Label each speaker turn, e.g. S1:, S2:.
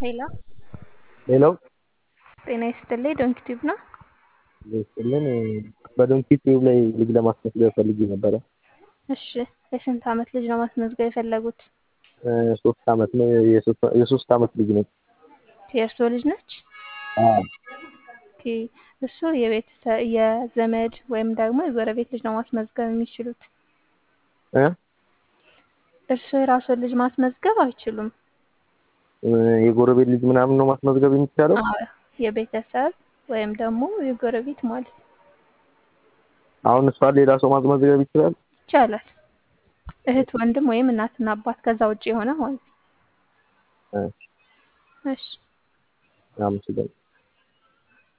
S1: ሄሎ
S2: ሌላው
S1: ጤና ይስጥልኝ። ዶንኪ ቲዩብ ነው።
S2: ይስጥልን። በዶንኪ ቲዩብ ላይ ልጅ ለማስመዝገብ ፈልጌ ነበረ።
S1: እሺ የስንት ዓመት ልጅ ነው ማስመዝገብ የፈለጉት?
S2: 3 ዓመት ነው። የ3 ዓመት ልጅ ነች።
S1: የእርስዎ ልጅ ነች?
S2: አዎ።
S1: ኦኬ። እሱ የቤተሰብ የዘመድ ወይም ደግሞ የጎረቤት ልጅ ነው ማስመዝገብ የሚችሉት።
S2: እ
S1: እርስዎ የራስዎን ልጅ ማስመዝገብ አይችሉም።
S2: የጎረቤት ልጅ ምናምን ነው ማስመዝገብ የሚቻለው?
S1: አዎ የቤተሰብ ወይም ደግሞ የጎረቤት ማለት
S2: አሁን እሷን ሌላ ሰው ማስመዝገብ ይችላል?
S1: ይቻላል። እህት፣ ወንድም ወይም እናትና አባት ከዛ ውጪ የሆነ ማለት ነው።
S2: እ
S1: እሺ
S2: አመሰግናለሁ።